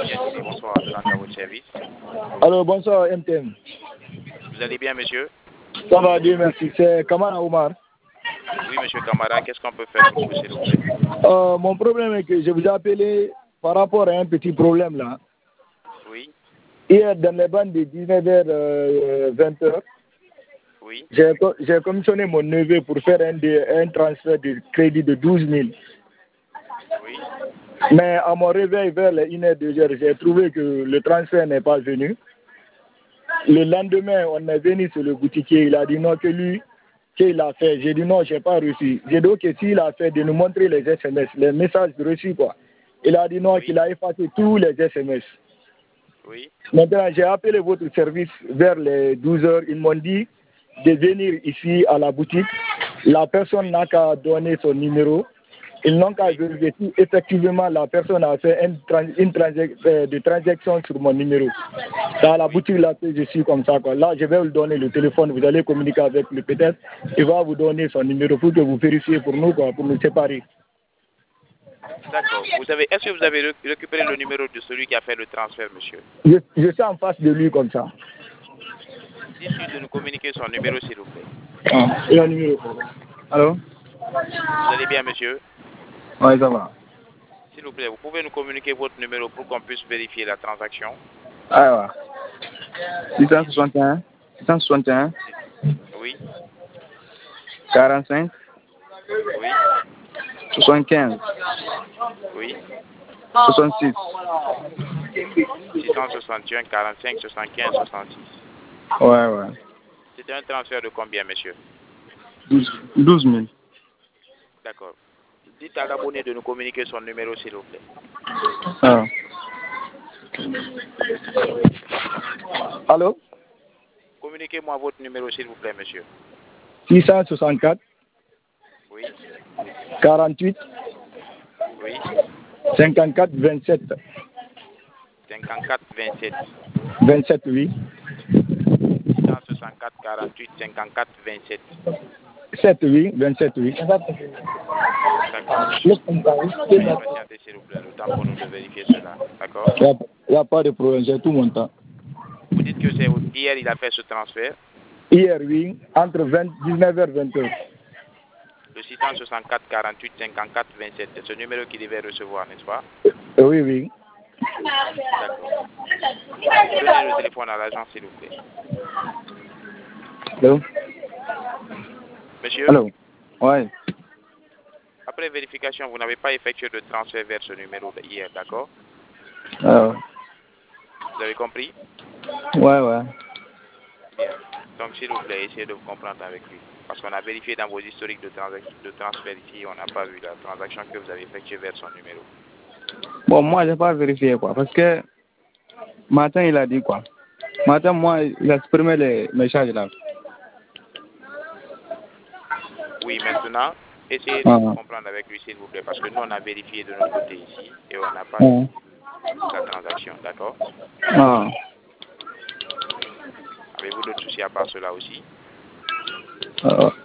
Bien dit, bonsoir, je rentre à votre service. Alors, bonsoir, MTM. Vous allez bien, monsieur? Ça va, Dieu merci. C'est Kamara Omar. Oui, monsieur Kamara, qu'est-ce qu'on peut faire pour vous, s'il vous plaît? Mon problème est que je vous ai appelé par rapport à un petit problème là. Oui. Hier, dans les bandes de 19h, 20h, oui. J'ai commissionné mon neveu pour faire un transfert de crédit de 12 000. Oui. Mais à mon réveil vers les 1h, 2h, j'ai trouvé que le transfert n'est pas venu. Le lendemain, on est venu sur le boutiquier, il a dit non, que lui, qu'il a fait. J'ai dit non, je n'ai pas reçu. J'ai dit que s'il a fait, de nous montrer les SMS, les messages reçus, quoi. Il a dit non, qu'il a effacé tous les SMS. Oui. Maintenant, j'ai appelé votre service vers les 12h. Ils m'ont dit de venir ici à la boutique. La personne n'a qu'à donner son numéro. Ils n'ont qu'à vérifier si effectivement la personne a fait des transactions sur mon numéro. C'est à la boutique là que je suis comme ça, quoi. Là, je vais vous donner le téléphone. Vous allez communiquer avec lui peut-être. Il va vous donner son numéro pour que vous vérifiez pour nous, quoi, pour nous séparer. D'accord. Est-ce que vous avez récupéré le numéro de celui qui a fait le transfert, monsieur? Je suis en face de lui comme ça. Dites-lui de nous communiquer son numéro, s'il vous plaît. Ah, il a un numéro. Allô? Vous allez bien, monsieur? Oui, ça va. S'il vous plaît, vous pouvez nous communiquer votre numéro pour qu'on puisse vérifier la transaction? Ah ouais. 661. Oui. 45. Oui. 75. Oui. 66. 661, 45, 75, 66. Ouais. C'était un transfert de combien, monsieur? 12 000. D'accord. Dites à l'abonné de nous communiquer son numéro, s'il vous plaît. Ah. Allô? Communiquez-moi votre numéro, s'il vous plaît, monsieur. 664. Oui. 48. Oui. 54, 27. 54, 27. 27, oui. 664, 48, 54, 27. 7, oui. 27, oui. D'accord, monsieur. Veuillez patienter, s'il vous plaît, le temps pour nous de vérifier cela. D'accord? Il n'y a pas de problème, j'ai tout mon temps. Vous dites que c'est hier il a fait ce transfert? Hier, oui, entre 19h et 20h. Le 664, 48, 54, 27. C'est ce numéro qu'il devait recevoir, n'est-ce pas? Oui. D'accord. Donnez le téléphone à l'agent, s'il vous plaît. Allô? Monsieur? Allô? Oui. Après vérification, vous n'avez pas effectué de transfert vers ce numéro hier, d'accord? Vous avez compris? Ouais. Bien. Donc, s'il vous plaît, essayez de vous comprendre avec lui. Parce qu'on a vérifié dans vos historiques de transfert ici, on n'a pas vu la transaction que vous avez effectuée vers son numéro. Bon, moi, je n'ai pas vérifié, quoi, parce que matin, il a dit quoi? Matin, moi, il a supprimé les messages là. Oui, maintenant, essayez de vous comprendre avec lui, s'il vous plaît, parce que nous, on a vérifié de notre côté ici et on n'a pas vu la transaction, d'accord? Avez-vous d'autres soucis à part cela aussi?